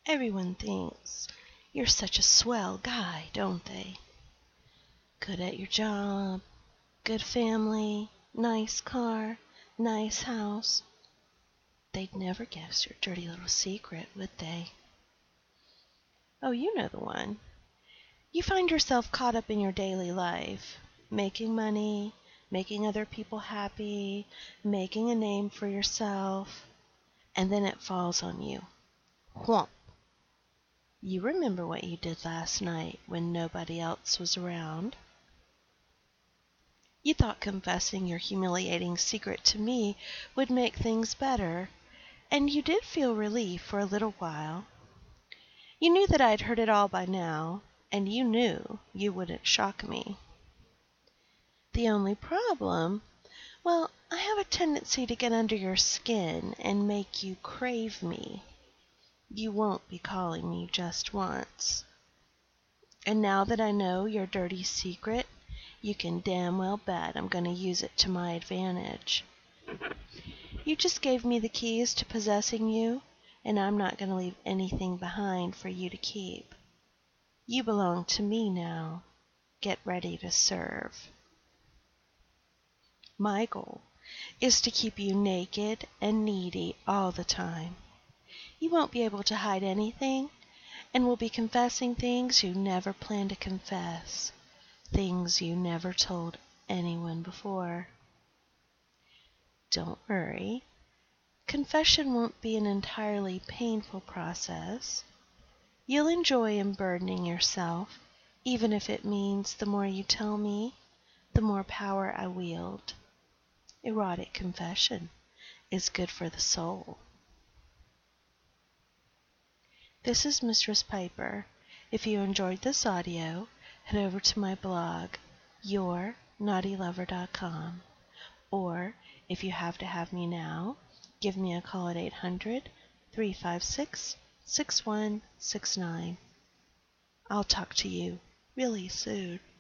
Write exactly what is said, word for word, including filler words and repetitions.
Everyone thinks you're such a swell guy, don't they? Good at your job, good family, nice car, nice house. They'd never guess your dirty little secret, would they? Oh, you know the one. You find yourself caught up in your daily life, making money, making other people happy, making a name for yourself, and then it falls on you. Whomp! You remember what you did last night when nobody else was around. You thought confessing your humiliating secret to me would make things better, and you did feel relief for a little while. You knew that I'd heard it all by now, and you knew you wouldn't shock me. The only problem, well, I have a tendency to get under your skin and make you crave me. You won't be calling me just once. And now that I know your dirty secret, you can damn well bet I'm going to use it to my advantage. You just gave me the keys to possessing you, and I'm not going to leave anything behind for you to keep. You belong to me now. Get ready to serve. My goal is to keep you naked and needy all the time. You won't be able to hide anything, and will be confessing things you never planned to confess, things you never told anyone before. Don't worry. Confession won't be an entirely painful process. You'll enjoy unburdening yourself, even if it means the more you tell me, the more power I wield. Erotic confession is good for the soul. This is Mistress Piper. If you enjoyed this audio, head over to my blog, your naughty lover dot com. Or, if you have to have me now, give me a call at eight hundred, three five six, six one six nine. I'll talk to you really soon.